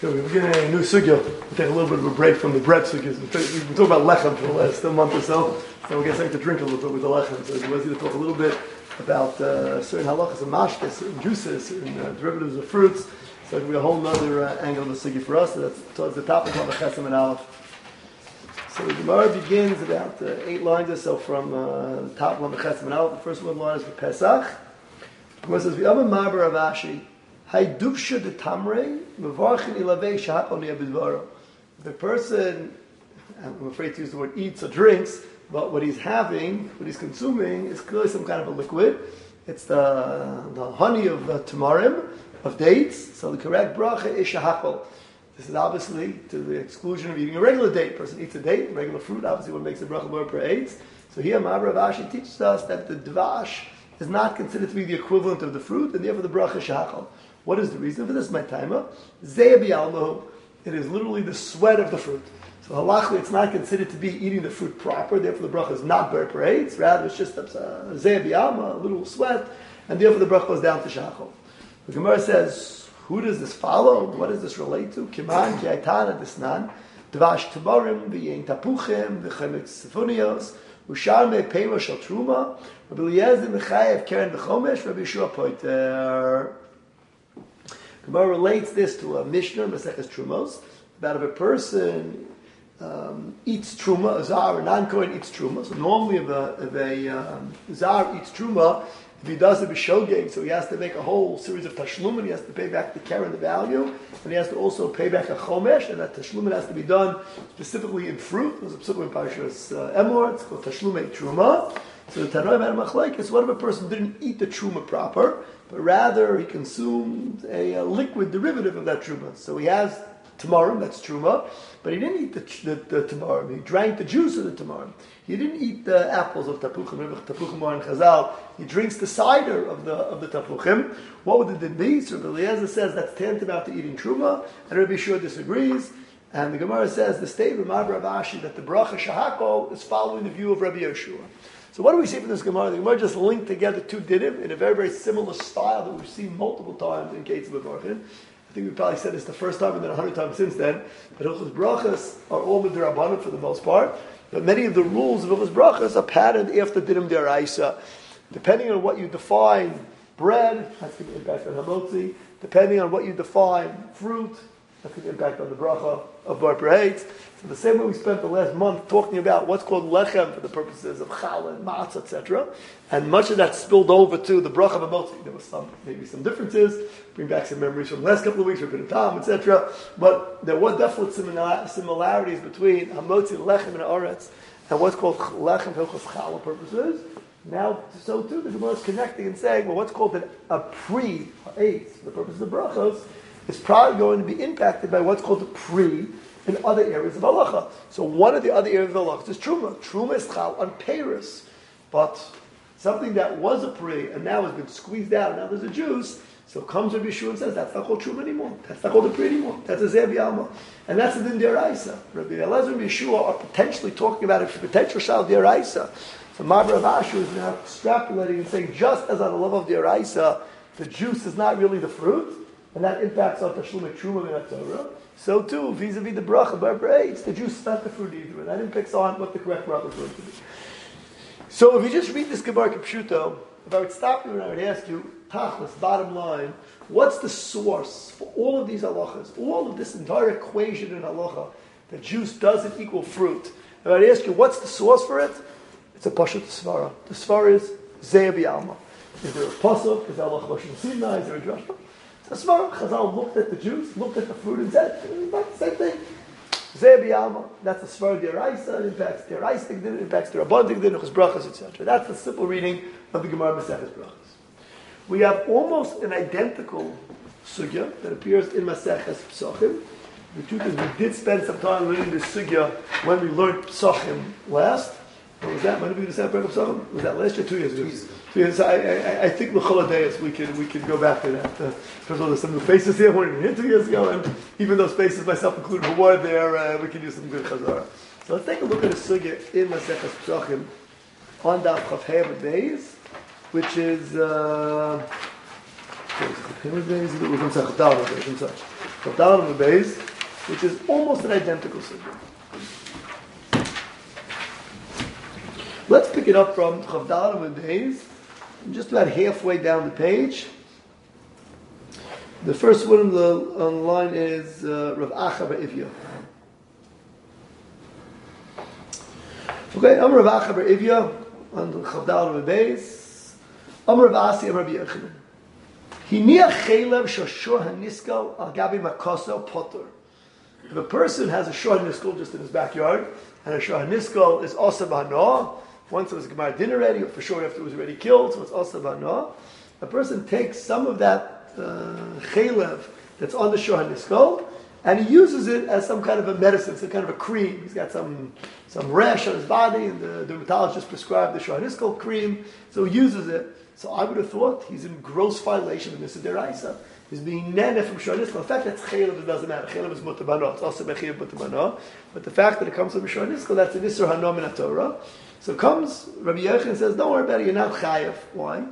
Okay, we're beginning a new sugya. We'll take a little bit of a break from the bread sugyas. We've been talking about lechem for the last month or so. So we're getting to drink a little bit with the lechem. So we're going to talk a little bit about certain halachas and mashkes, certain juices, certain derivatives of fruits. So it'll be a whole other angle of the sugya for us. So that's towards the top of the Chesem and Aleph. So the Gemara begins about 8 lines or so from the top of the Chesem and Aleph. The first one line is for Pesach. The Gemara says, "V'yama marber Ravashi." The person, I'm afraid to use the word eats or drinks, but what he's having, what he's consuming, is clearly some kind of a liquid. It's the honey of tamarim, of dates. So the correct bracha is shahakol. This is obviously to the exclusion of eating a regular date. A person eats a date, regular fruit, obviously what makes the bracha more per eight. So here, Ma'aber Ravashi teaches us that the dvash is not considered to be the equivalent of the fruit, and therefore the bracha is shahakol. What is the reason for this, my timer? It is literally the sweat of the fruit. So halachically, it's not considered to be eating the fruit proper. Therefore, the bracha is not ber parades. Rather, it's just a little sweat, and therefore the bracha goes down to shachol. The Gemara says, who does this follow? What does this relate to? Kiman ki aitana disnan dvash tamarim v'yein tapuchim v'chemek sifunios ushar me peiva shel truma Rabbi Eliezer mechayev keren v'chomesh Rabbi Yeshua poiter. Gemara relates this to a Mishnah, Maseches Trumos, about if a person eats truma, a zar, a non-kohen eats truma. So normally if a zar eats truma, if he does it b'shogeg, so he has to make a whole series of tashlumin, he has to pay back the keren, the value, and he has to also pay back a chomesh, and that tashlumin has to be done specifically in fruit. There's a specific in Parashas Emor, it's called tashlumei truma. So the Tanoim had a machlekes, what if a person didn't eat the truma proper, but rather he consumed a liquid derivative of that truma. So he has tamarim, that's truma, but he didn't eat the tamarim. He drank the juice of the tamarim. He didn't eat the apples of tapuchim. Tapuchim are in Chazal. He drinks the cider of the tapuchim. What would it be? So Rabbi Eliezer says that's tantamount to eating truma, and Rabbi Yeshua disagrees. And the Gemara says the statement of Ravashi that the bracha shahako is following the view of Rabbi Yeshua. So what do we see from this Gemara? The Gemara just linked together two dinim in a very, very similar style that we've seen multiple times in Kates of Baruchin. I think we probably said this the first time and then 100 times since then. But Hilchos Brachas are all midrabanan for the most part. But many of the rules of Hilchos Brachas are patterned after dinim deraisa. Depending on what you define bread, that's going to impact on hamotzi. Depending on what you define fruit, that's going to impact on the bracha of bar parades. So the same way we spent the last month talking about what's called lechem for the purposes of challah and matzah, etc. And much of that spilled over to the bracha of hamotzi. There was maybe some differences. Bring back some memories from the last couple of weeks, Rabbi Tam, etc. But there were definite similarities between hamotzi, lechem, and aretz, and what's called lechem for challah purposes. Now, so too, the Gemara is connecting and saying, well, what's called a pre-eight for the purpose of the brachos is probably going to be impacted by what's called a pre in other areas of halacha. So one of the other areas of halacha is truma. Truma is chal on peiros, but something that was a pre and now has been squeezed out and now there's a juice. So comes Rabbi Yeshua and says that's not called truma anymore. That's not called a pre anymore. That's a zev yama, and that's a din deraisa. Rabbi Elazar and Yeshua are potentially talking about a potential shal deraisa. So Ma'aber Ravashi is now extrapolating and saying just as on the level of deraisa, the juice is not really the fruit. And that impacts on Tashlumei Truma and Torah. So too, vis-a-vis the bracha, bar it's the juice is not the fruit either. And that impacts on what the correct bracha is going to be. So if you just read this Gemara Kipshuto, if I would stop you and I would ask you, Tachlis, bottom line, what's the source for all of these halachas, all of this entire equation in halacha, that juice doesn't equal fruit? If I would ask you, what's the source for it? It's a Pashut Svara. The Svara is Ze'eh B'Alma. Is there a pasuk? Is there a halacha Lashon Sinai? Is there a drush? The Svara, Chazal looked at the juice, looked at the fruit, and said, "That's the same thing." Ze'eh B'Alma. That's the Svara deraisa. It impacts deraisa. It impacts the Rabbanik din, Hilchos Brachos, etc. That's the simple reading of the Gemara Maseches Brachos. We have almost an identical sugya that appears in Maseches Psachim. The truth is, we did spend some time learning this sugya when we learned Psachim last. What was that? When did we decide Perek Psachim? Was that last year? 2 years ago. 2 years. I think l'chol we can go back to that. First of all, there's some new faces here. We weren't here 2 years ago, and even those faces, myself included, who were there, we can use some good chazara. So let's take a look at the sugya in Maseches Psachim on Daf Chaf Hei Beis, which is. Chavdal and Beis, which is almost an identical sugya. Let's pick it up from Chavdal and Beis, just about halfway down the page. The first one on the line is Rav Acha bar Ivya. Okay, Amar Rav Acha bar Ivya on the Chavdal and Beis. Amar Rav Asi Amar Rabbi Yochanan. Hiniach chelev shashor haniskal al gabi makoso potter. If a person has a shor haniskal just in his backyard, and a shor haniskal is also b'hanoah, once it was Gemara dinner ready, or for sure after it was already killed, so it's also b'hanoah, a person takes some of that chelev that's on the shor haniskal, and he uses it as some kind of a medicine, some kind of a cream. He's got some rash on his body, and the dermatologist prescribed the shor haniskal cream, so he uses it. So I would have thought he's in gross violation of Nisa Deraisa. He's being nene from shor haniskal. In fact, that's chelev, it doesn't matter. Chelev is mutabano. It's also bechiv mutabano. But the fact that it comes from shor haniskal, that's an isur hanom in Torah. So comes Rabbi Yochanan and says, don't worry about it, you're not chayav. Why?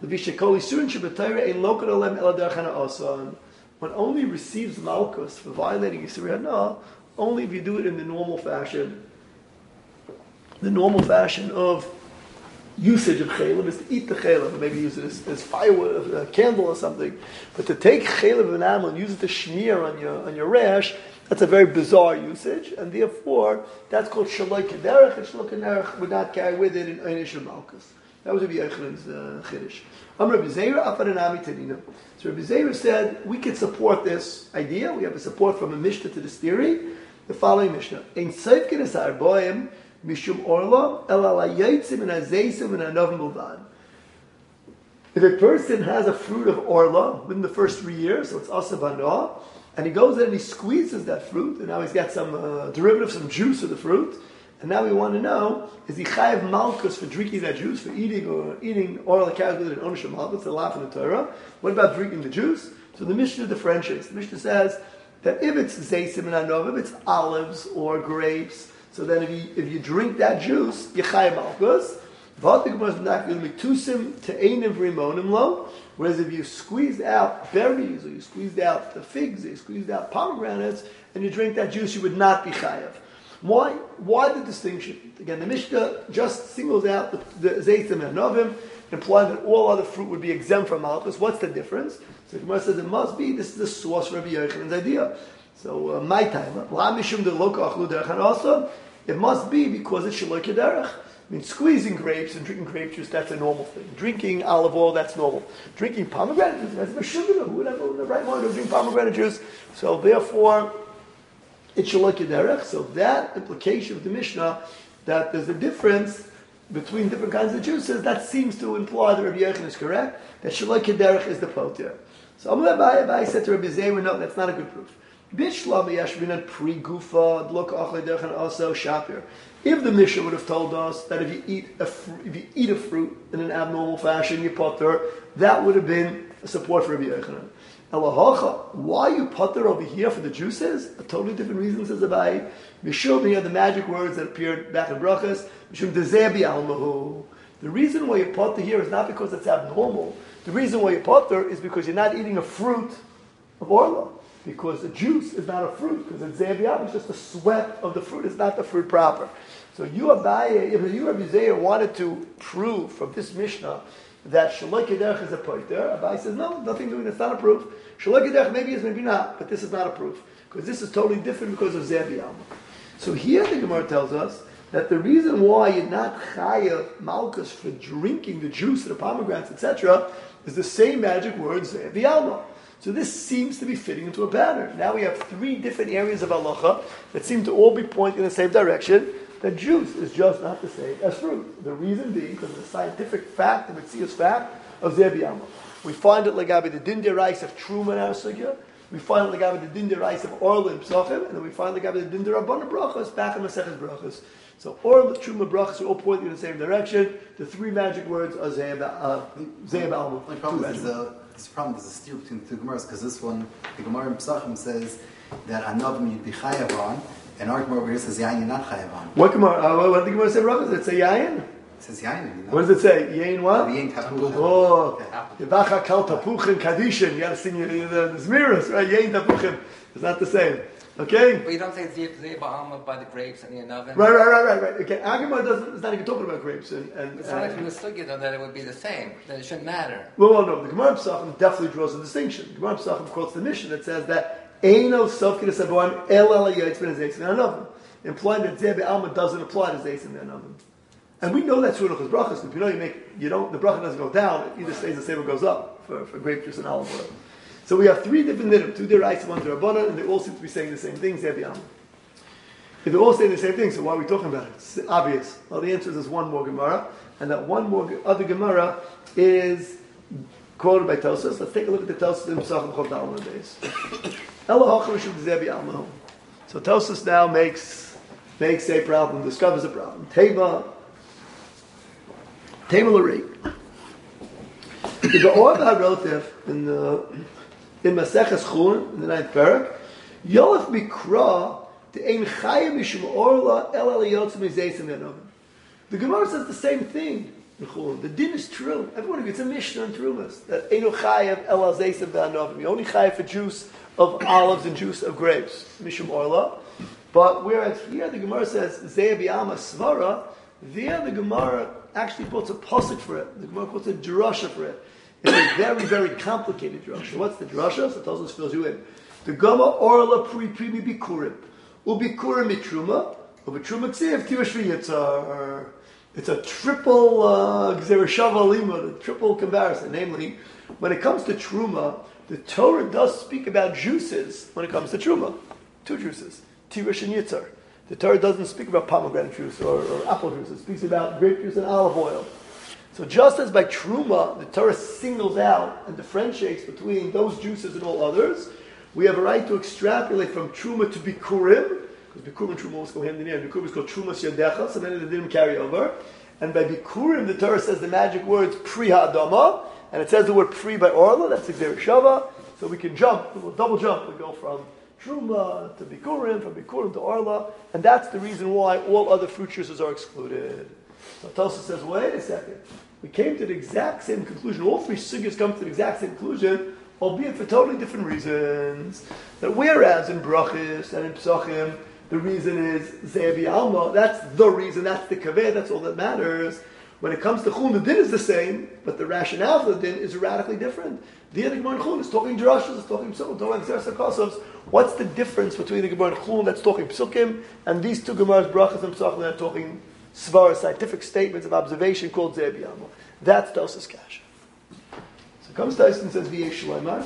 One only receives malchus for violating Yisur Hana only if you do it in the normal fashion. The normal fashion of usage of chelev is to eat the chelev, maybe use it as firewood, a candle or something. But to take chelev of an animal and use it to smear on your rash, that's a very bizarre usage, and therefore that's called shaloi kederech, and shaloi kederech would not carry with it an einish of malchus. That was Rabbi Yochanan's chiddush. Rabbi Zeira afaranami tadina. So Rabbi Zeira said we could support this idea. We have a support from a Mishnah to this theory. The following Mishnah: Ein seifkin es arboim mishum orla el ala yitzim and azeisim and anovim bulvad. If a person has a fruit of orla within the first 3 years, so it's asa banoah, and he goes in and he squeezes that fruit, and now he's got some derivative, some juice of the fruit. And now we want to know, is he chayav malchus for drinking that juice, for eating oil that carries with it an onish of malchus, the law in the Torah? What about drinking the juice? So the Mishnah differentiates. The Mishnah says that if it's zeisim and anov, if it's olives or grapes, so then if you drink that juice, you chayav malchus. Whereas if you squeezed out berries, or you squeezed out the figs, or you squeezed out pomegranates, and you drink that juice, you would not be chayav. Why? Why the distinction? Again, the Mishnah just singles out the zeitim and anovim, implying that all other fruit would be exempt from malchus. What's the difference? So the Gemara says it must be, this is the source for Rabbi Yochanan's idea. So my time, also, it must be because it's shaloi kederech. I mean, squeezing grapes and drinking grape juice, that's a normal thing. Drinking olive oil, that's normal. Drinking pomegranate juice, that's a sugar. Who would have in the right mind to drink pomegranate juice? So therefore, it's shaloi kederech. So that implication of the Mishnah, that there's a difference between different kinds of juices, that seems to imply that Rabbi Yochanan is correct, that shaloi kederech is the poter. So Amar Abaye said to Rabbi Zeira, no, that's not a good proof. Bishlami yashvinan pri gufa dlok achlei derech and also shapir. If the Mishnah would have told us that if you eat a fruit in an abnormal fashion, you potter, that would have been a support for Rabbi Yochanan. Elahacha, why you potter over here for the juices? A totally different reason, says Abaye. Mishum, here the magic words that appeared back in Brachas. Mishum dezebi almahu. The reason why you potter here is not because it's abnormal. The reason why you potter is because you're not eating a fruit of orla. Because the juice is not a fruit, because it's zebiam, it's just the sweat of the fruit, it's not the fruit proper. So you, Abaye, if you, Rabbi Zeir, wanted to prove from this Mishnah that shaloi kederech is a poiter, Abaye says, no, nothing doing, that's not a proof. Shaloi kederech maybe is, maybe not, but this is not a proof. Because this is totally different because of zebiam. So here the Gemara tells us that the reason why you're not chayav malchus for drinking the juice of the pomegranates, etc., is the same magic word, zebiam. So this seems to be fitting into a pattern. Now we have 3 different areas of halacha that seem to all be pointing in the same direction. That juice is just not the same as fruit. The reason being because of the scientific fact, the Metzius fact of Zebiyama. We find it legabi the din derais of Truma in our sugya. We find it legabi the din derais of Orla and Psachim, and then we find legabi the din derabbanan brachas back in Maseches brachas. So Orla, Truma, brachas are all pointing in the same direction. The 3 magic words are Zebiyama. The problem is there's a steer between the 2 Gemaras, because this one, the Gemara in Psachim says that Anavim you'd be chayav on, and our Gemara over here says Yayin you're not chayav on. What Gemara? What the Gemara said, Rabbis? It's a Yayin? says yain. What does it say? Yain what? Yain tapuchin. Oh, Yevacha kal tapuchin kadishin. You got to sing the Zmiris, right? Yain tapuchin. It's not the same. Okay? But you don't say Zeba Alma by the grapes and the oven. Right. Okay, Agamar doesn't. It's not even talking about grapes and it's not like from the sugya though that it would be the same. That it shouldn't matter. Well, no. The Gemara Pesachim definitely draws a distinction. The Gemara Pesachim quotes the Mishnah that says that Eino Sofkid Saboim El Yaitz Ben Zeitz Ben Anavim, implying that Zeh Alma doesn't apply to Zeitz Ben Anavim. And we know that's true in brachas. If the bracha doesn't go down, it either stays the same or goes up for grape juice and olive oil. So we have three different nidim, 2 deraisa, 1 derabbanan, and they all seem to be saying the same thing, Zeh Alma. If they're all saying the same thing, so why are we talking about it? It's obvious. Well, the answer is there's one more Gemara, and that one more other Gemara is quoted by Tosfos. Let's take a look at the Tosfos in Pesachim Chov Dalman days. So Tosfos now makes a problem, discovers a problem. Teva L'Rei. The Ge'or relative in Maseches Chulin, in the 9th parak, Yolef Mikra. The Gemara says the same thing. The din is true. Everyone agrees. It's a Mishnah in Terumas that Eino Chayev El Zeisem Ve'anovim. You only chayev for juice of olives and juice of grapes, Mishum Orla. But whereas here the Gemara says Zeh B'Alma Svara, there the Gemara actually puts a pasuk for it. The Gemara puts a drasha for it. It's a very, very complicated drasha. What's the drasha? So Tosfos fills you in. The Gama Orla Pri Primi Bikurim. Ubikurim mitruma, ubitruma ksiv tirush v'yitzar. It's a triple gzereshava lima, a triple comparison. Namely, when it comes to truma, the Torah does speak about juices. When it comes to truma, 2 juices, tirush and yitzar. The Torah doesn't speak about pomegranate juice or apple juice. It speaks about grape juice and olive oil. So just as by truma, the Torah singles out and differentiates between those juices and all others, we have a right to extrapolate from Truma to Bikurim, because Bikurim and Truma always go hand in hand. Bikurim is called Trumas Yadecha, so then they didn't carry over. And by Bikurim, the Torah says the magic words Pri Ha'adama, and it says the word Pri by Orla, that's Xer Shava, so we can jump, we'll double jump, we go from Truma to Bikurim, from Bikurim to Orla, and that's the reason why all other fruit juices are excluded. So Tosfos says, wait a second, we came to the exact same conclusion, all 3 sugyas come to the exact same conclusion, albeit for totally different reasons. That whereas in brachis and in Pesachim, the reason is Zeh Alma, that's the reason, that's the kaveh, that's all that matters. When it comes to Chulin, the din is the same, but the rationale for the din is radically different. The other Gemara in Chulin is talking drashas, it's talking psukim, talking Xer Sakosovs. What's the difference between the Gemara in Chulin that's talking psukim and these 2 Gemaras, brachis and Pesachim, that are talking svara, scientific statements of observation called Zeh Alma? That's Tosfos Kasha. Comes to us and says, V'yesh Shloimar.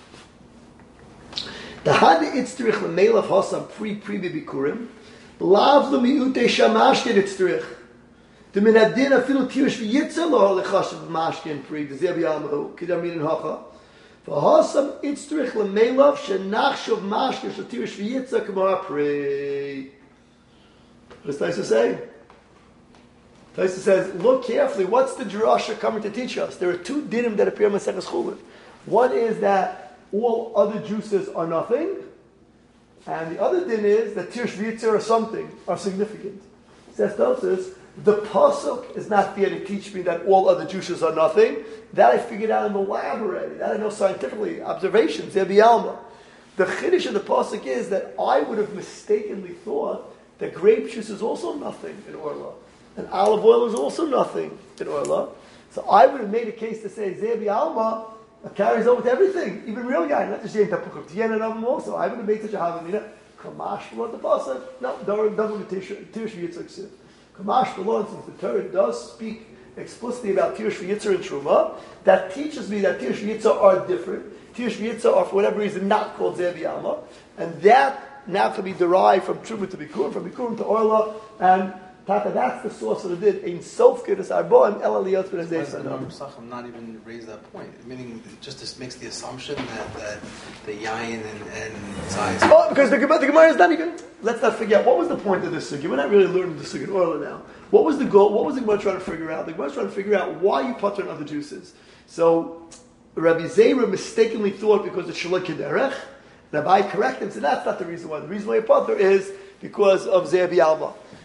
The Hadi Itztrich L'Meilav Hosam Pri Bikurim, Lav L'Miute Shamashkin Itztrich. The Minadin Afilu Tirush V'yitzel Lo L'Chashav Mashkin Pri, the Zeh B'Almahu, Kidam Min Hacha. V'Hosam Itztrich L'Meilav Shenachshav Mashkin Tirush V'yitzel K'mar Pri. What does Taisa say? Taisa says, look carefully, what's the drasha coming to teach us? There are 2 dinim that appear in Maseches Chulin. One is that all other juices are nothing, and the other din is that tirush v'yitzar or something are significant. Says Tosfos, the pasuk is not there to teach me that all other juices are nothing. That I figured out in the lab already. That I know scientifically, observations, Zeh B'Alma. The chiddush of the pasuk is that I would have mistakenly thought that grape juice is also nothing in Orla. And olive oil is also nothing in Orla. So I would have made a case to say Zeh B'Alma carries over to everything, even real yain, not just yain tapuch of tiyen and of them also. I would have made such a havamina. Kamash v'lo the pasuk. No, double tirush v'yitzar ksiv. Kamash v'lo, since the Torah does speak explicitly about tirush v'yitzar and truma, that teaches me that tirush v'yitzar are different. Tirush v'yitzar are for whatever reason not called Zeh B'Alma, and that now can be derived from truma to bikurim, from bikurim to orla, and Tata, that's the source of the din. Ein sof kedus arboim el aliyot ben azeh sanam. Pesachim not even raise that point, meaning it just makes the assumption that the yain and tzais. Oh, because the Gemara is not even. Let's not figure out what was the point of this sugi. We're not really learning the sugi in Orla now. What was the goal? What was the Gemara trying to figure out? The Gemara was trying to figure out why you put on other juices. So Rabbi Zera mistakenly thought because it's shalok kederech. Rabbi corrected him, said that's not the reason why. The reason why you put there is because of Zeh B'Alma.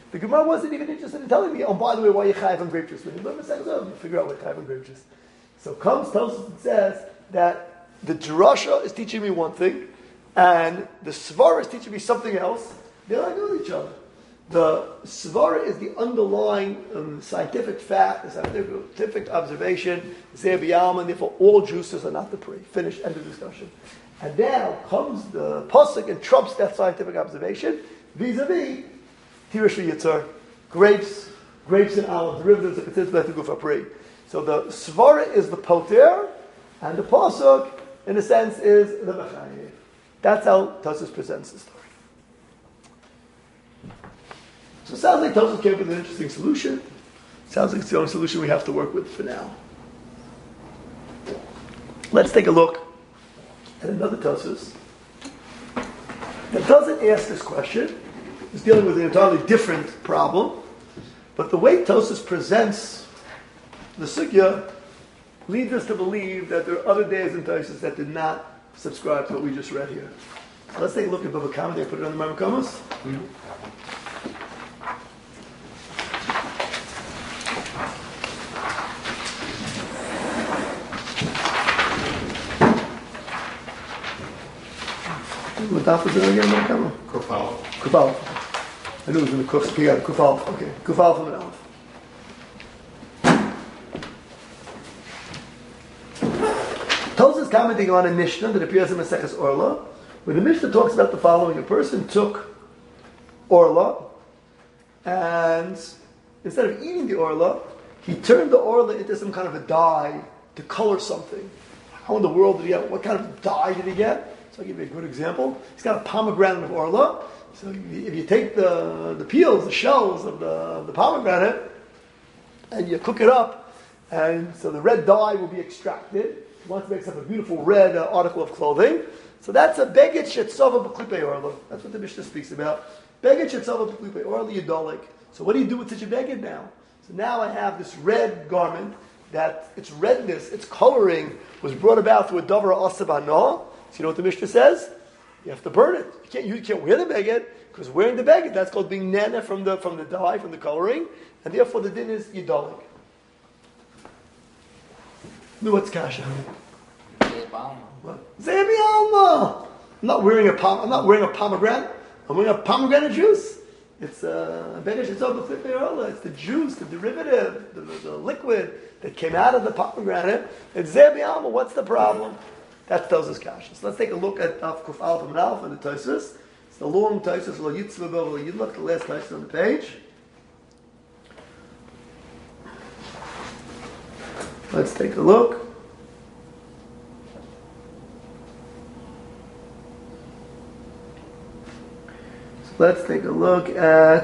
The Gemara wasn't even interested in telling me, oh, by the way, why you chayiv on grape juice? When you learn Masechtas Eruvin, you figure out why you chayiv on grape juice. So comes Tosfos and says that the drasha is teaching me one thing, and the svara is teaching me something else. They're not with each other. The svara is the underlying scientific fact, the scientific observation, and therefore all juices are not the prey. Finished, end of discussion. And now comes the pasuk and trumps that scientific observation vis-a-vis Tirish Yitzhar, grapes and olive derivatives are considered to go for prey. So the svara is the poter, and the pasuk, in a sense, is the mechayev. That's how Tosfos presents the story. So it sounds like Tosfos came up with an interesting solution. Sounds like it's the only solution we have to work with for now. Let's take a look at another Tosfos that doesn't ask this question. It's dealing with an entirely different problem. But the way Tosfos presents the sugya leads us to believe that there are other days in Tosfos that did not subscribe to what we just read here. So let's take a look at Bava Kama. They put it on the Marmakomos. What daf is it again, Marmakomos? Kufal. Kufal. I knew it was in the Kuf's P. Kufal. Okay. Kufal from an Aleph. Tosfos commenting on a Mishnah that appears in Maseches Orla, where the Mishnah talks about the following: a person took Orla, and instead of eating the Orla, he turned the Orla into some kind of a dye to color something. How in the world did he get? What kind of dye did he get? So I'll give you a good example. He's got a pomegranate of Orla. So if you take the peels, the shells of the pomegranate, and you cook it up, and so the red dye will be extracted. He wants to make up a beautiful red article of clothing. So that's a beged shetzava b'klipei orla. That's what the Mishnah speaks about. Beged shetzava b'klipei orla yedolik. So what do you do with such a beged now? So now I have this red garment that its redness, its coloring, was brought about through a davar asabana. So you know what the Mishnah says? You have to burn it. You can't wear the beged, because wearing the beged, that's called being nana from the dye, from the coloring, and therefore the din is yedolik. No, what's kasha? Zebi Alma. I'm not wearing a pomegranate. I'm wearing a pomegranate juice. It's it's the juice, the derivative, the liquid that came out of the pomegranate. It's Zebi Alma. What's the problem? That's Tosfos kasha. So let's take a look at Kuf Aleph and Aleph and the Tosfos. It's the long Tosfos. Lo Yitzvah Lo Yidlach, the last Tosfos on the page. Let's take a look. So let's take a look at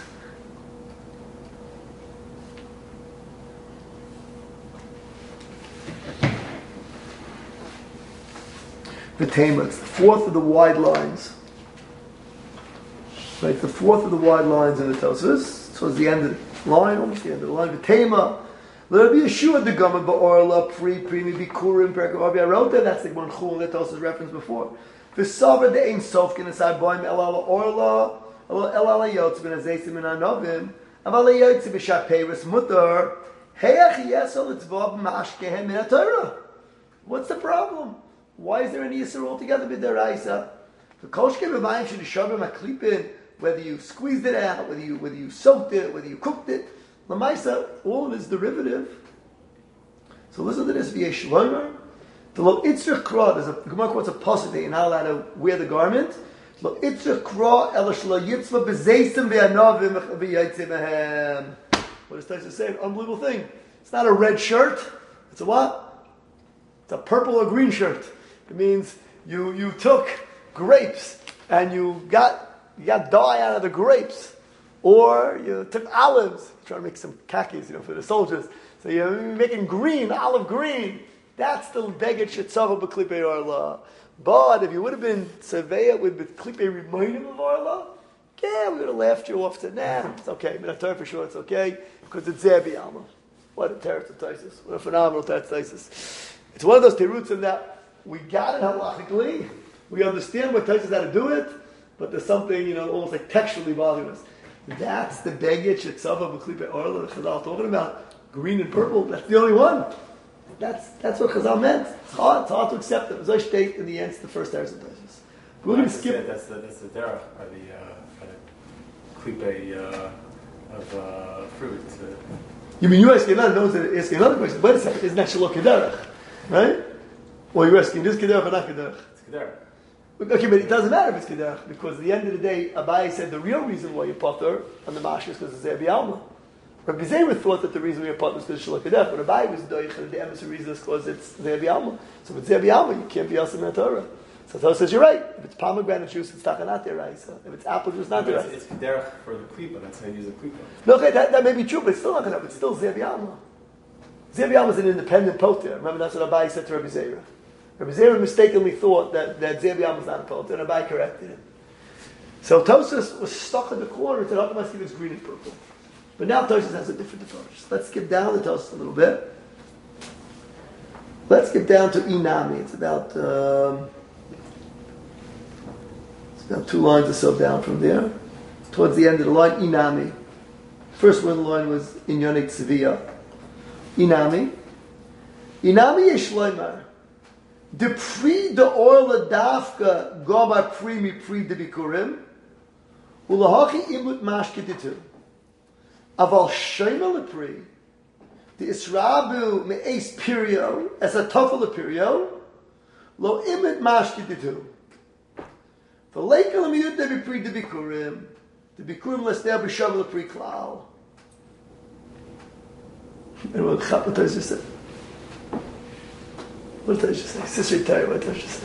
the Tema. It's the fourth of the wide lines. Right, it's the fourth of the wide lines in the Tosfos. So it's the end of the line, almost the end of the line. The Tema. Let be Yeshua the Gama Ba'orla Primi Bikurim Perkavavi. I wrote that. That's the one Chul that Tosfos referenced before. The Savar the Ein Sof can aside Boim Elala Orla Elala Yotz Ben Azeisim and Anovim Avala Yotz B'Shat Peiris Mutar Heach Yesol Itzvab Mashkehem Min HaTorah. What's the problem? Why is there an Yisur altogether b'deraisa? The Koshke B'Mayim should Shabim HaKlipin, whether you squeezed it out, whether you soaked it, whether you cooked it. Lamaisa, all of it is derivative. So listen to this. V'yesh Shlomer. The lo itzrich kra. There's a Gemara quotes a pasuk that you're not allowed to wear the garment. Lo itzrich kra ela shlo yitzva b'zeisim v'anavim v'yaitze mehem. What is Tosfos saying? Unbelievable thing. It's not a red shirt. It's a what? It's a purple or green shirt. It means you took grapes and you got dye out of the grapes. Or you took olives, trying to make some khakis, for the soldiers. So you're making green, olive green. That's the beged shetzava b'klipei orla. But if you would have been surveya with b'klipei rimoinim of orla, yeah, we would have laughed you off. Said, nah, it's okay. I mean, I tell you for sure it's okay because it's Zebi Alma. What a teretz of Tosfos. What a phenomenal teretz of Tosfos. It's one of those terutzim that we got it halachically. We understand what Tosfos had to do it, but there's something, almost like textually bothering us. That's the begit shetzava b'klipe orla that Chazal talking about. Green and purple. That's the only one. That's what Chazal meant. It's hard to accept it. Zoy state in the end, it's the first Eretz of Tosis. We're going to skip. That's the derech by the klipe of fruit. You mean you're asking another? No one's asking another question. Wait a second. Isn't that shalok kederach, right? Or you're asking this kederach or not kederach? It's kederach. Okay, but it doesn't matter if it's kederach because at the end of the day, Abai said the real reason why you potter on the mash is because it's Zebi Alma. Rabbi Zera thought that the reason we are potter is because it's shalok kederach, but Abai was doich and the emissary reason is because it's Zebi Alma. So if it's Zebi Alma, you can't be asim in Torah. So Torah says you're right. If it's pomegranate juice, it's takanat deraisa. If it's apple juice, not deraisa. It's kederach for the klipa. That's how you use the klipa. No, okay, that may be true, but it's still not going to. It's still Zebi Alma. Zebi Alma is an independent poter. Remember that's what Abai said to Rabbi Zera. Rabbi Zera mistakenly thought that Zebi Alma was not a poter, and Abai corrected him. So Tosas was stuck in the corner to help us give us green and purple. But now Tosas has a different approach. Let's skip down the Tosas a little bit. Let's skip down to Inami. It's about 2 lines or so down from there. Towards the end of the line, Inami. First word of the line was Inyonik Tziviyah. Inami. Inami Yeshloimar. The pre the oil dafka goba pre mi pre de bikurim. Ulahachi imut mashketitu. Aval shema lepri. The israbu me'es pirio as a tofel pirio. Lo imut mashketitu. The lake of the miyut de pre de bikurim. The bikurim lestea b'shav lepri klal. And what Tosha said. What did Tosha say? Sisri Tari, what did Tosha say?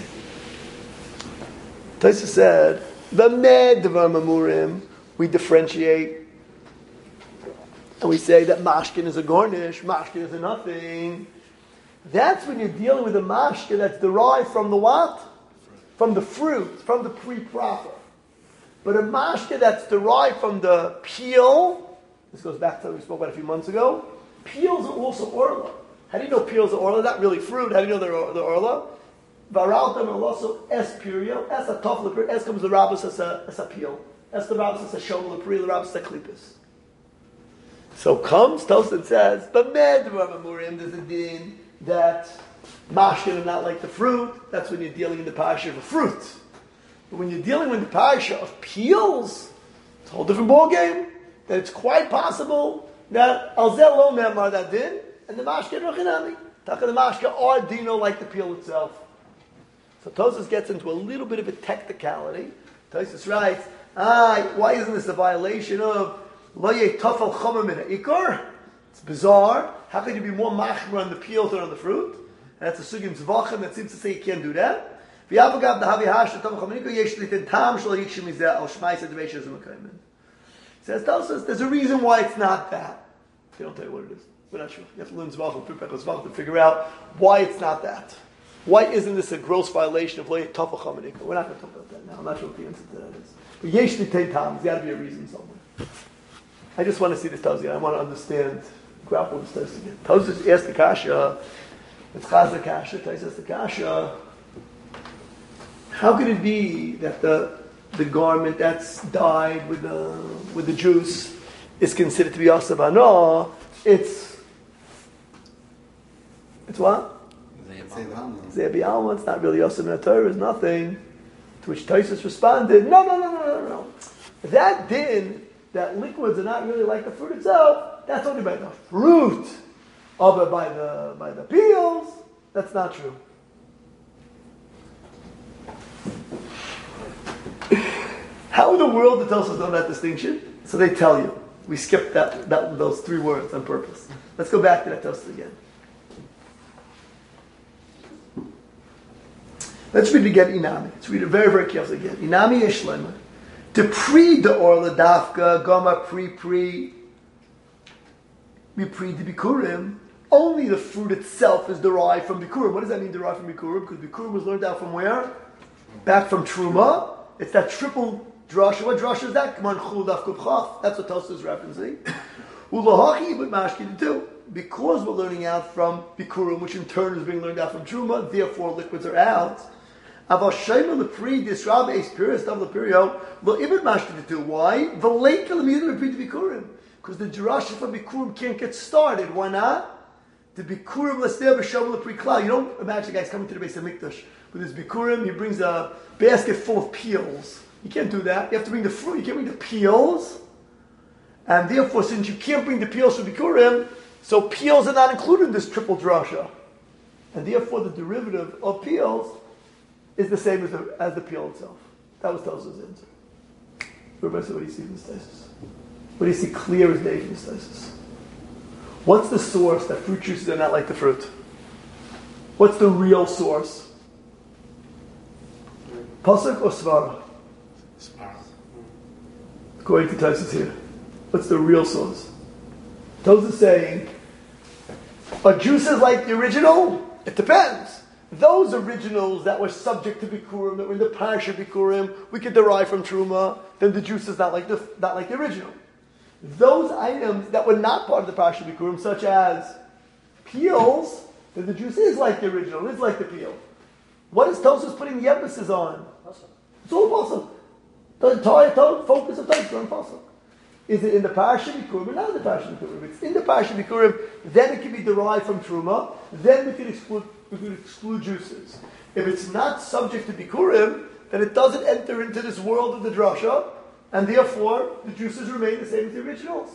Tosha said, "B'med devar mamurim." We differentiate, and we say that mashkin is a garnish, mashkin is a nothing. That's when you're dealing with a mashkin that's derived from the what? From the fruit, from the pre-proper. But a mashkin that's derived from the peel, this goes back to what we spoke about a few months ago. Peels are also orla. How do you know peels are orla? Not really fruit. How do you know they're orla? Varaltam are also es purio. Es a tofla. Es comes the rabbis as a peel. Es the rabbis as a shom lepri. The rabbis as a klipis. So comes Tosfos and says, but med ravamurim. There's a din that mashkin are not like the fruit. That's when you're dealing in the parsha of a fruit. But when you're dealing with the parsha of peels, it's a whole different ball game. That it's quite possible that Alzel lo nemar that din, and the mashke rochinami. Taka the mashke are dino like the peel itself. So Tosfos gets into a little bit of a technicality. Tosfos writes, why isn't this a violation of lo ye tafel chomer min ha'ikar? It's bizarre. How could you be more machmer on the peel than on the fruit? And that's a sugim zvachim that seems to say you can't do that. V'yavagav the havi hash tafel chomer min ha'ikar yesh litin tam shlo yikshim mizeh al shmai sedevesha zimakayimin. Says Tosfos, there's a reason why it's not that. They don't tell you what it is. We're not sure. You have to learn Zvach and Zvach to figure out why it's not that. Why isn't this a gross violation of Le'et Tafel Chamanika? We're not going to talk about that now. I'm not sure what the answer to that is. But Yesh L'Tei Tam, there's got to be a reason somewhere. I just want to see this Tosfos. I want to understand, grapple with this Tosfos again. Tosfos asked the Kasha, it's Chaz the Kasha, Tosfos asked the Kasha, how could it be that the garment that's dyed with the juice is considered to be asav hana? It's what? Zebi Alma. It's not really asav in Torah. It's nothing. To which Tosfos responded, no. That din, that liquids are not really like the fruit itself. That's only by the fruit, but by the peels. That's not true. How in the world did Tosfos know that distinction? So they tell you. We skipped those 3 words on purpose. Let's go back to that Tosfos again. Let's read it again, Inami. Let's read it very, very carefully again. Inami yeshlema. The pre the orla dafka, gama pre de bikurim. Only the fruit itself is derived from bikurim. What does that mean, derived from bikurim? Because bikurim was learned out from where? Back from Truma. It's that triple drasha. What drasha is that? Come on, chul daf kuf chaf. That's what Tosfos is referencing. Ulahachi but mashkin too. Because we're learning out from bikurim, which in turn is being learned out from truma, therefore liquids are out. Aval Shema Lepri Disrab Eis Piris Dav Lepirio Lo Ibn Mashti. Why? V'leika L'midu Repeat Bikurim. Because the Jerash for Bikurim can't get started. Why not? The Bikurim L'Steh B'Shem Lepri Klal. You don't imagine guys coming to the base of Mikdash with his Bikurim. He brings a basket full of peels. You can't do that. You have to bring the fruit. You can't bring the peels. And therefore, since you can't bring the peels for Bikurim, so peels are not included in this triple drasha. And therefore, the derivative of peels is the same as the peel itself. That was Tosafos' answer. Everybody, what do you see in this thesis? What do you see clear as day in this thesis? What's the source that fruit juices are not like the fruit? What's the real source? Pasuk or Svara? Svara. According to Tosafos here. What's the real source? Tosafos is saying, are juices like the original? It depends. Those originals that were subject to Bikurim, that were in the Parasha Bikurim, we could derive from Truma, then the juice is not like the original. Those items that were not part of the Parasha Bikurim, such as peels, then the juice is like the original, it's like the peel. What is Tosafos putting the emphasis on? It's all pasuk. The entire focus of Tosafos is on pasuk. Is it in the Parasha Bikurim or not in the Parasha Bikurim? If it's in the Parasha Bikurim, then it can be derived from Truma, then we can exclude juices. If it's not subject to Bikurim, then it doesn't enter into this world of the drasha, and therefore the juices remain the same as the originals.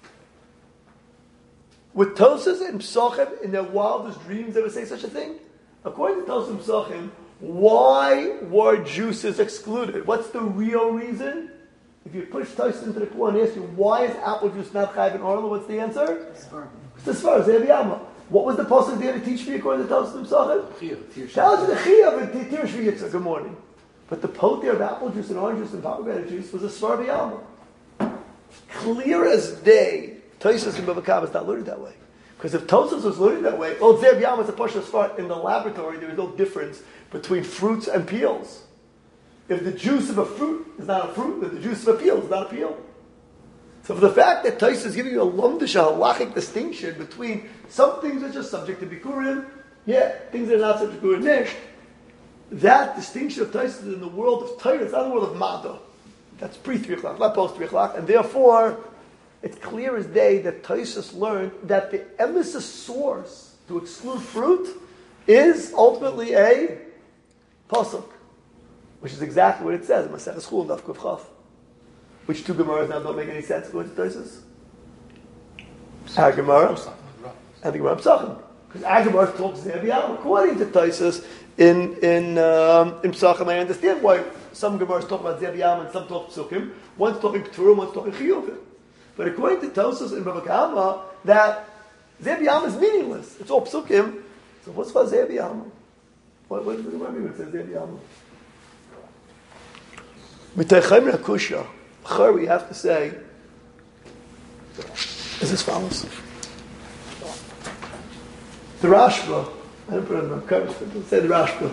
Would Tosafos and Psachim in their wildest dreams ever say such a thing? According to Tosafos and Psachim, why were juices excluded? What's the real reason? If you push Tosafos into the Quran and ask you, why is apple juice not chayv in Orla, what's the answer? It's the Svar, Ze'ev Yama. What was the pasuk there to teach me according to Tosafos and Psachim? Tells you the Chiyav and Tirish V'yitzah, good morning. But the poter of apple juice and orange juice and pomegranate juice was a Svar B'yama. Clear as day, Tosafos and Bava Kama is not learned that way. Because if Tosafos was learning that way, well, Ze'ev Yama is a Pasha Svar. In the laboratory, there is no difference between fruits and peels. If the juice of a fruit is not a fruit, then the juice of a peel is not a peel. So for the fact that Tosafos is giving you a lumdish, a halachic distinction between some things which are subject to Bikurim, things that are not subject to Bikurim, nish, that distinction of Tosafos is in the world of Torah, it's not in the world of Mada. That's pre-3 o'clock, not post-3 and therefore, it's clear as day that Tosafos learned that the emesis source to exclude fruit is ultimately a pasuk. Which is exactly what it says in Maseches Chulin Daf Kuf Chaf. Which two Gemaras now don't make any sense according to Tosafos? Our Gemara and the Gemara Psachim. Because our Gemara talks Ze'ev Yama. According to Tosafos in Psachim, I understand why some Gemaras talk about Ze'ev Yama and some talk Psukim. One's talking P'turim, one's talking Chiyuvim. But according to Tosafos in Bava Kama, that Ze'ev Yama is meaningless. It's all Psukim. So what's for Ze'ev Yama? What does the Gemara mean when it says Ze'ev Yama? We have to say is as follows. The Rashba, I didn't put it in my covers, but let's say the Rashba.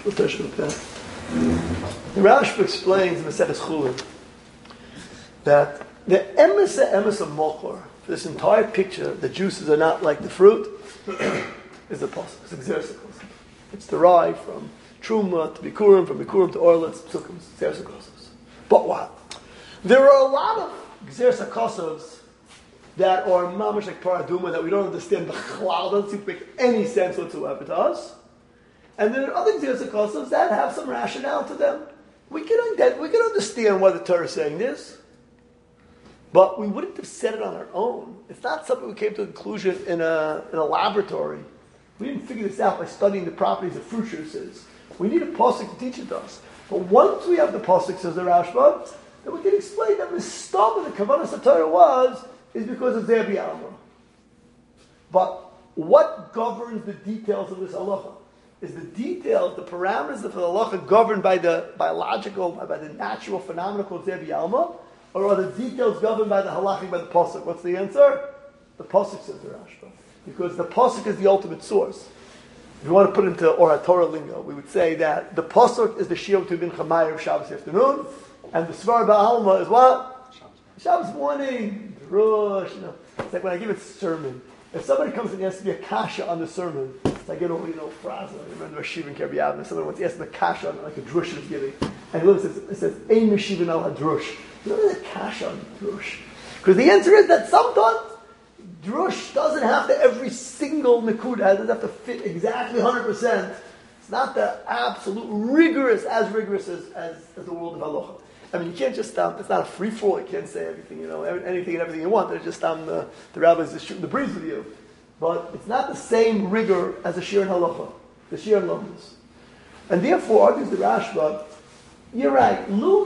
The Rashba explains in Maseches Chulin that the emes of Mochor, for this entire picture, the juices are not like the fruit, is the pasuk. It's exercicals. It's derived from Truma to Bikurim, from Bikurim to Orla, it's Psukim, it's exercicals. But what? There are a lot of Gzeres HaKosovs that are mamash like Paraduma that we don't understand. The Chalal doesn't seem to make any sense whatsoever to us. And there are other Gzeres HaKosovs that have some rationale to them. We can understand why the Torah is saying this, but we wouldn't have said it on our own. It's not something we came to a conclusion in a laboratory. We didn't figure this out by studying the properties of fruit juices. We need a pasuk to teach it to us. But once we have the pasuk, says the Rashba, then we can explain that the stuff of the Kavanas Torah is because of Ze'ev Yama. But what governs the details of this halacha? Is the details, the parameters of the halacha governed by the biological, by the natural phenomena called Ze'ev Yama, or are the details governed by the halachic, by the pasuk? What's the answer? The pasuk, says the Rashba, because the pasuk is the ultimate source. If you want to put it into Torah lingo, we would say that the pasuk is the Shiur Tuvin Chamayir of Shabbos afternoon, and the Svar Ba'alma is what? Shabbos morning, Rosh. It's like when I give a sermon. If somebody comes and asks me a kasha on the sermon, I get over, Fraza. I remember Shiva and Kerbi Avner. Someone once asked him a kash on like a drush was giving. And he looks at it says, Ein Meshiva al HaDrush. What is a kash on drush? Because the answer is that sometimes drush doesn't have to, every single nekuda doesn't have to fit exactly 100%. It's not the absolute rigorous as the world of halacha. I mean, you can't just it's not a free fall. You can't say everything, anything and everything you want. It's just the rabbis just shooting the breeze with you. But it's not the same rigor as a shir in halacha, the shir in lomdus. And therefore, argues the Rashba, you're right.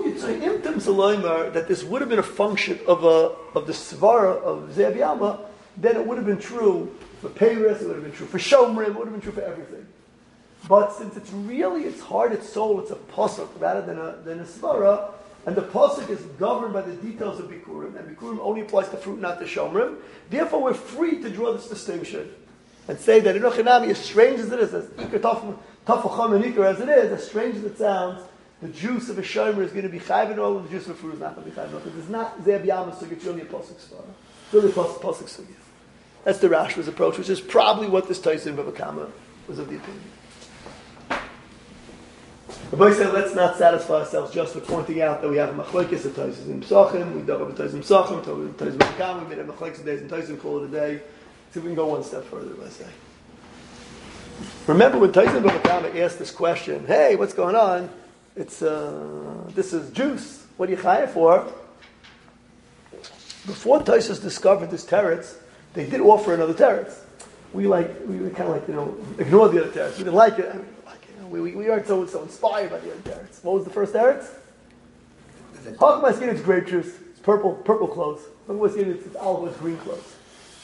That this would have been a function of the svara of Ze'ev Yama, then it would have been true for Peiris, it would have been true for Shomrim, it would have been true for everything. But since it's heart, it's soul, it's a pasuk rather than a svara, and the pasuk is governed by the details of Bikurim, and Bikurim only applies to fruit, not to Shomrim. Therefore, we're free to draw this distinction and say that in Ochinami, as strange as it is, as Tafacham and Ikar as it is, as strange as it sounds, the juice of a Shomer is going to be chayv and all, and the juice of a fruit is not going to be chayv and all. Because it's not Ze'ev Yama Sugya, it's really a pasuk svara. It's really a pasuk Sugya. That's the Rashba's approach, which is probably what this Taisin Bava Kama was of the opinion. Rabbi said, let's not satisfy ourselves just with pointing out that we have a machlokes of Taisin in Pesachim, we dug up a Taisin Pesachim, we talked about Taisin Bava Kama, we made a machlokes of days in Taisin, call it a day. See if we can go one step further, I say. Remember when Taisin Bava Kama asked this question, hey, what's going on? It's this is juice. What are you chayav for? Before Taisus discovered this teretz, they did offer another teretz. We kind of ignore the other teretz. We didn't like it. We aren't so inspired by the other teretz. What was the first teretz? Half my skin is grape juice. It's purple clothes. Half my skin it's olive, it's green clothes.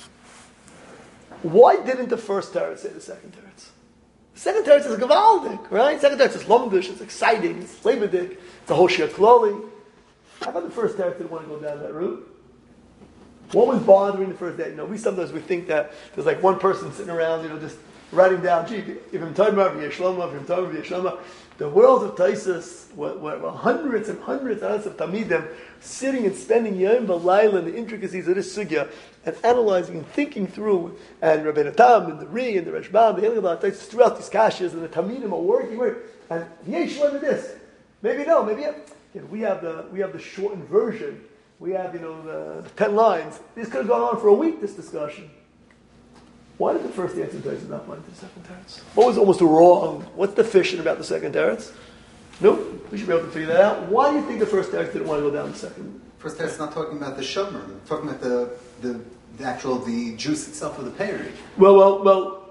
Why didn't the first teretz say the second teretz? The second teretz is gavaldik, right? Second teretz is lomdish, it's exciting, it's lebedik, it's a whole shir kloli. How about the first teretz didn't want to go down that route? What was bothering the first day? We sometimes we think that there's like one person sitting around, just writing down, gee, if I'm talking about Yeshloma, the world of Taisus were hundreds and hundreds of Tamidim sitting and spending Yom V'Layla in the intricacies of this sugya and analyzing and thinking through, and Rabbeinu Tam and the Ri and the Rashbam, the Elim about Taisus throughout these kashas, and the Tamidim are working, and Yeshloma this. Maybe no, maybe we have the shortened version. We have, the 10 lines. This could have gone on for a week, this discussion. Why did the first answer teretz not apply to the second teretz? What was almost wrong? What's deficient about the second teretz? No, we should be able to figure that out. Why do you think the first teretz didn't want to go down the second? First teretz is not talking about the shomer. It's talking about the juice itself of the peri. Well,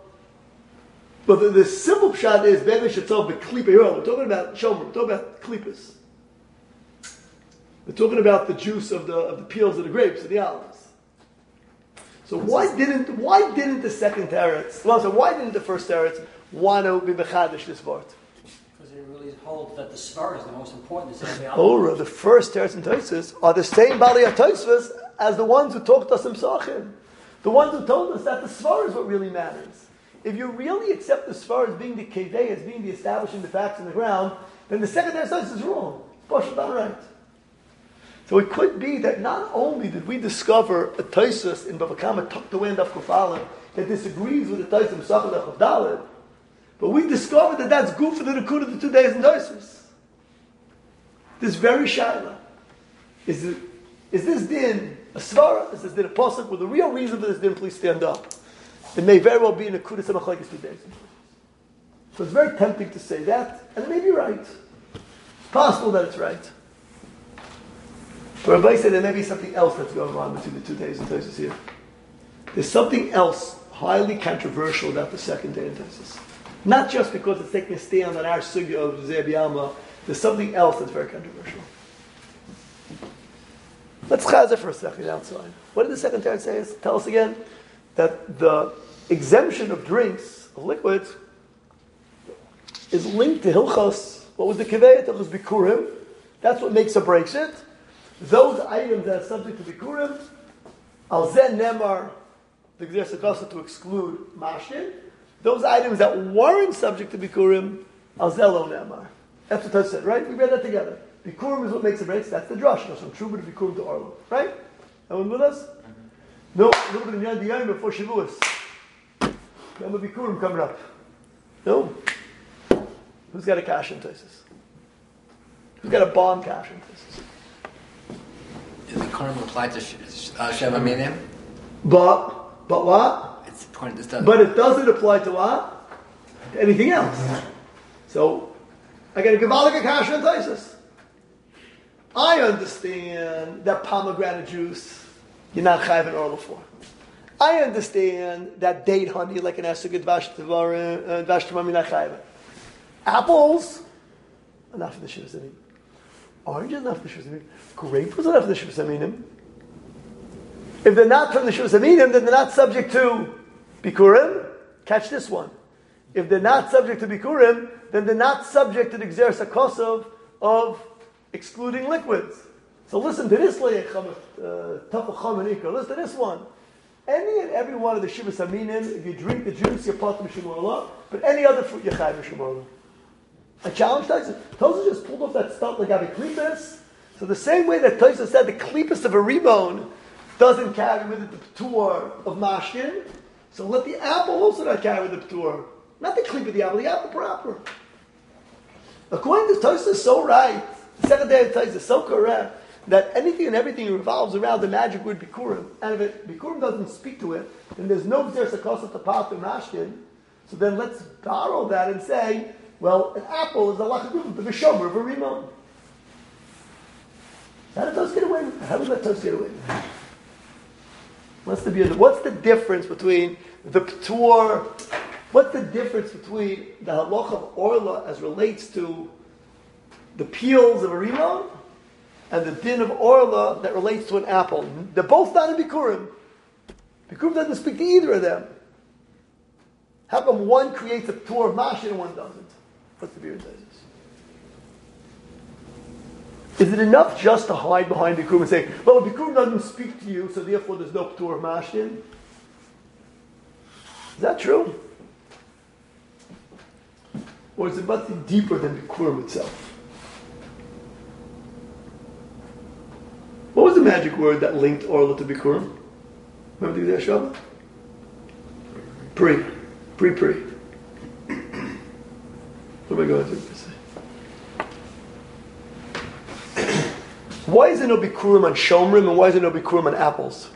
the simple pshat is Be'emes Shetzov B'Klipa. We're talking about shomer. We're talking about klipas. We're talking about the juice of the peels of the grapes, of the olives. So why didn't the second teretz? Well, so why didn't the first teretz want to be mechadish this vart? Because they really hold that the svar is the most important. The first teretz and Tosfos are the same Bali Tosfos as the ones who talked us in Psachim. The ones who told us that the svar is what really matters. If you really accept the svar as being the kevei, as being the establishing the facts in the ground, then the second teretz Tosfos is wrong. It's not right. So it could be that not only did we discover a Taisus in Bava Kama tucked away in Daf Kuf Aleph that disagrees with the Taisus in Pesachim Daf Kuf Daled, but we discovered that that's good for the Nakud of the 2 days in Taisus. This very shaila. Is this din a svara? Is this din a pasuk? With the real reason for this din, please stand up. It may very well be in Nakud of Machlekes 2 days. So it's very tempting to say that, and it may be right. It's possible that it's right. But Rabbi said there may be something else that's going on between the 2 days in Tosfos here. There's something else highly controversial about the second day in Tosfos. Not just because it's taking a stand on our sugya of Ze'ev Yama. There's something else that's very controversial. Let's chazer for a second outside. What did the second teretz say? Tell us again that the exemption of drinks, of liquids, is linked to Hilchos. What was the kivei? Hilchos Bikurim. That's what makes or breaks it. Those items that are subject to Bikurim, al zeh nemar, the Gzir Sakasa to exclude Mashkin. Those items that weren't subject to Bikurim, al zeh lo nemar. That's what Tosh said, right? We read that together. Bikurim is what makes it breaks. That's the drush. It goes from Truba to Bikurim to Orlo. Right? Everyone with us? No, a little bit in the Yom before Shavuos. Yom Bikurim coming up. No. Who's got a cash in Tosis? Who's got a bomb cash in Tosis? Is the Bikurim applied to Sheva Minim? But what? It's according to this doesn't. But it doesn't apply to what? To anything else. So, I got a Gavalika cash in Tosis. I understand that pomegranate juice, you're not chayav an orla for. I understand that date honey, like an esugid vashtavam, you're not chayav. Apples, enough of the shivas aminim. Oranges, enough of the shivas aminim. Grapes, enough of the shivas aminim. If they're not from the shivas aminim, then they're not subject to bikurim. Catch this one. If they're not subject to bikurim, then they're not subject to the gzeres hakosov of excluding liquids. So listen to this listen to this one. Any and every one of the shivas aminim, if you drink the juice, you're part of the shemorla, but any other fruit, you're chayav shemorla. I challenge Tosis. Tosis just pulled off that stuff like Gabi Klipis. So the same way that Tosis said the Klipis of a rimon doesn't carry with it the p'tur of mashkin, so let the apple also not carry with the p'tur. Not the Klip of the apple proper. According to Tosis, so right. The second day of Tosis is so correct that anything and everything revolves around the magic word Bikurim. And if Bikurim doesn't speak to it, then there's no Gzer Sakos to Pat and Mashkin. So then let's borrow that and say, well, an apple is a lachadum, the Vishomer of a Rimon. How did Tosis get away with that? How did that Tosis get away with that? What's the difference between the P'tur? What's the difference between the halacha of Orla as relates to the peels of a Rimon and the din of Orla that relates to an apple? They're both not in Bikurim. Bikurim doesn't speak to either of them. How come one creates a P'tur of Mashin and one doesn't? What's the beard says? Is it enough just to hide behind Bikurim and say, well, Bikurim doesn't speak to you, so therefore there's no P'tur of Mashin? Is that true? Or is it much deeper than Bikurim itself? What was the magic word that linked Orla to Bikurim? Remember the Yeshua? Pri. What am I going to say? Why is there no Bikurim on Shomrim and why is there no Bikurim on apples?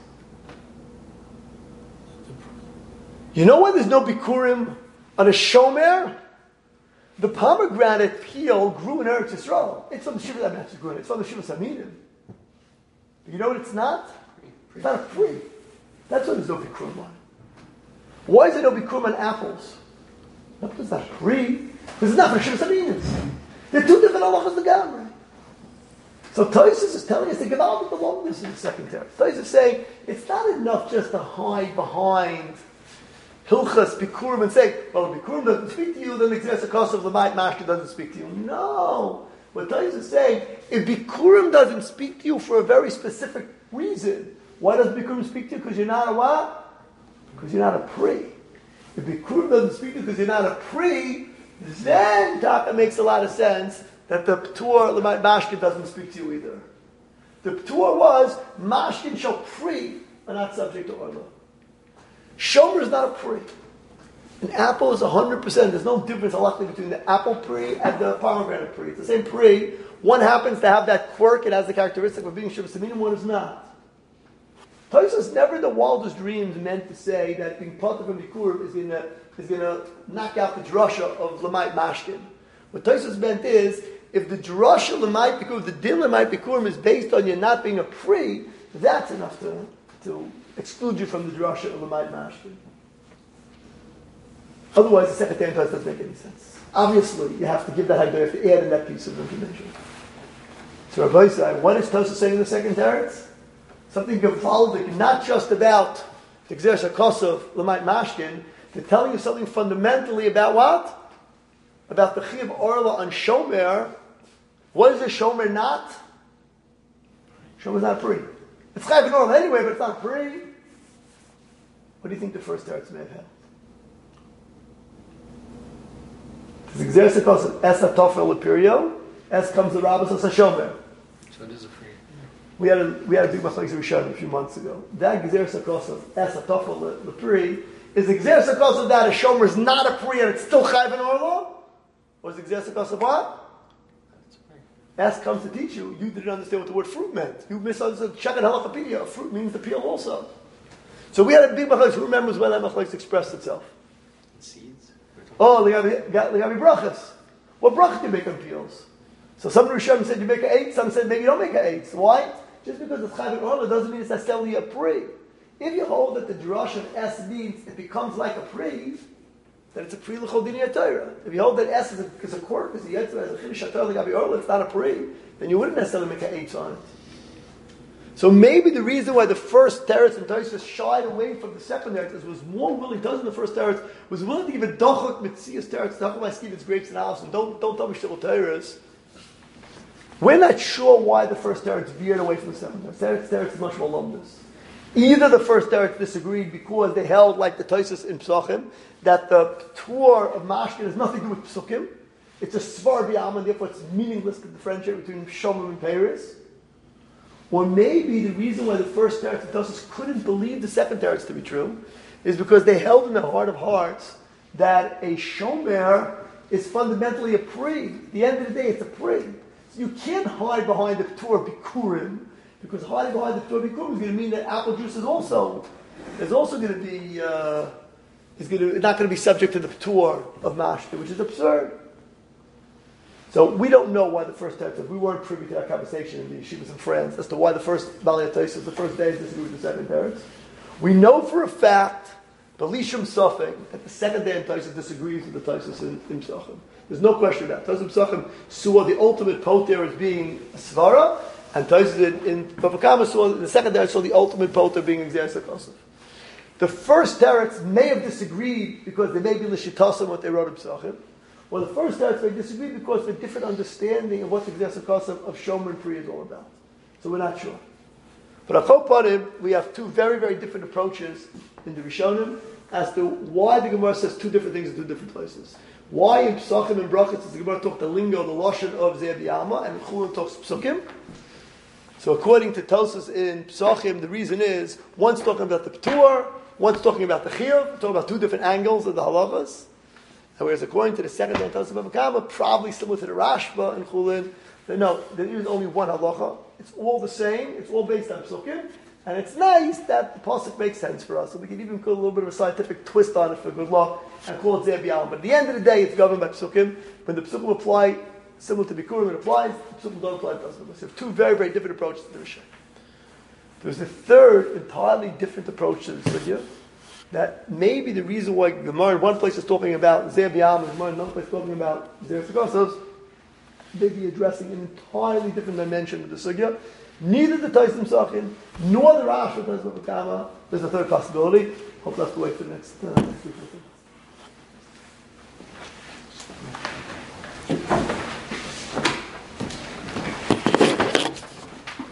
You know why there's no Bikurim on a Shomer? The pomegranate peel grew in Eretz Yisrael. It's from the Shiva Aminim. It's from the Shiva Aminim. You know what it's not? It's not a free. That's why there's no Bikurim on it. Why is there no Bikurim on apples? Not because it's not free. Because it's not for Shiva Aminim. They're two different halachas together. So Tosis is telling us to give out the belongingness in the second text. Tosis is saying it's not enough just to hide behind Hilchas Bikurim and say, well, if Bikurim doesn't speak to you, then the Gzeres HaKos of Lamait Mashka doesn't speak to you. No. What Tosis is saying, if Bikurim doesn't speak to you for a very specific reason, why does Bikurim speak to you? Because you're not a what? Because you're not a pri. If Bikurim doesn't speak to you because you're not a pri, then Taka makes a lot of sense that the P'tur Lamait Mashkin doesn't speak to you either. The P'tur was, Mashkin shall pri are not subject to Orla. Shomer is not a pri. An apple is 100%. There's no difference between the apple pri and the pomegranate pri. It's the same pri. One happens to have that quirk. It has the characteristic of being Shiva Saminim. One is not. Tosis never in the wildest dreams meant to say that being part of a Bikurim is going to knock out the drasha of Lamait Mashkin. What Tosis meant is, if the drasha Lamait Bikurim, the din Lamait Bikurim is based on you not being a pri, that's enough to exclude you from the drasha of Lamait Mashkin. Otherwise, the second Tosis doesn't make any sense. Obviously, you have to give that haggadah, you have to add in that piece of information. So Rabbi Yisrael, what is Tosis saying in the second teretz? Something gevaldik, not just about the Gzeres HaKos of Lamait Mashkin. They're telling you something fundamentally about what? About the Chiv Orla on Shomer. What is a Shomer not? Shomer is not free. It's Chayav in Orla anyway, but it's not free. What do you think the first teretz may have held? The Gzeres HaKos of Es HaTofel Lepirio. Es comes the Rabbis of Shomer. So it is a free. We had a big Machlekes Rishonim a few months ago. That Gzeres HaKos of Es HaTofel Lepiri Is the Gzeres HaKosav that a Shomer is not a Pri and it's still Chayv and Orlo? Or is the Gzeres HaKosav what? S comes to teach you, you didn't understand what the word fruit meant. You misunderstood. Check out Halachapedia. Fruit means the peel also. So we had a big machlokes. Who remembers when that machlokes expressed itself? Seeds. Oh, Ligabi brachas. What brachas do you make on peels? So some Rishonim said you make an 8, some said maybe you don't make an 8. Why? Just because it's Chayv and Orla doesn't mean it's necessarily a Pri. If you hold that the drush of S means it becomes like a Pri, then it's a Pri l'chol dini Torah. If you hold that S is a quirk, because the Yetzirah is a Chiddush HaTorah Ligabi Orla, it's not a Pri, then you wouldn't necessarily make an 8 on it. So maybe the reason why the first teretz and Tosfos shied away from the second teretz was more willing, doesn't the first teretz, was willing to give a dochot mitzias teretz, to my Stevens grapes and olives, and don't tell me shtickle teretz. We're not sure why the first teretz veered away from the second teretz. Teretz is much more lumbus. Either the first teretz disagreed because they held, like the Tosfos in Psachim, that the tour of Mashkin has nothing to do with Psukim. It's a svar b'yam, and therefore it's meaningless to differentiate between Shomim and Peiris. Or maybe the reason why the first teretz of Tosfos couldn't believe the second teretz to be true is because they held in their heart of hearts that a shomer is fundamentally a pri. At the end of the day, it's a pri. So you can't hide behind the P'tur Bikurim, because hiding behind the P'tur Bikurim is going to mean that apple juice is also going to be not going to be subject to the P'tur of Mashta, which is absurd. So we don't know why the first teretz, if we weren't privy to that conversation in the yeshivas in France, as to why the first Balei Tosfos, the first day is disagreed with the second teretz. We know for a fact, Belishum Safek, that the second day in Tosfos disagrees with the Tosfos in Psachim. There's no question about that. Tosfos in Psachim saw the ultimate poter as being a svara, and Tosfos in Bava Kama saw, the second teretz saw the ultimate poter being Gzeres HaKosav. The first teretz may have disagreed because they may be l'shitasim what they wrote in Psachim. Well, the first teretz may disagree because of a different understanding of what the Gzeres HaKosav of Shomer and Pri is all about. So we're not sure. But at Chol Panim, we have two very, very different approaches in the Rishonim as to why the Gemara says two different things in two different places. Why in Psachim and Brachos does the Gemara talk the lingo, the lashon of Ze'er B'yama, and Chulin talks Psukim? So according to Tosfos in Psachim, the reason is one's talking about the P'tur, one's talking about the Chiyuv, talking about two different angles of the halachas. Whereas according to the second day Tosfos of Bava Kama, probably similar to the Rashba and Chulin, no, there is only one halacha. It's all the same. It's all based on Psukim. And it's nice that the pasuk makes sense for us. So we can even put a little bit of a scientific twist on it for good luck and call it Ze'er B'yam. But at the end of the day, it's governed by Psukim. When the Psukim apply, similar to Bikurim, it applies. The Psukim don't apply to us. So we have two very, very different approaches to the Rishon. There's a third, entirely different approach to the Sugya. That maybe the reason why Gemara in one place is talking about Ze'er B'yam and Gemara in another place is talking about Gzeres HaKosav, may be addressing an entirely different dimension of the Sugya. Neither the Tosfos Psachim nor the Rash of Tosfos Bava Kama. There's a third possibility. Hope we'll have to wait for the next week.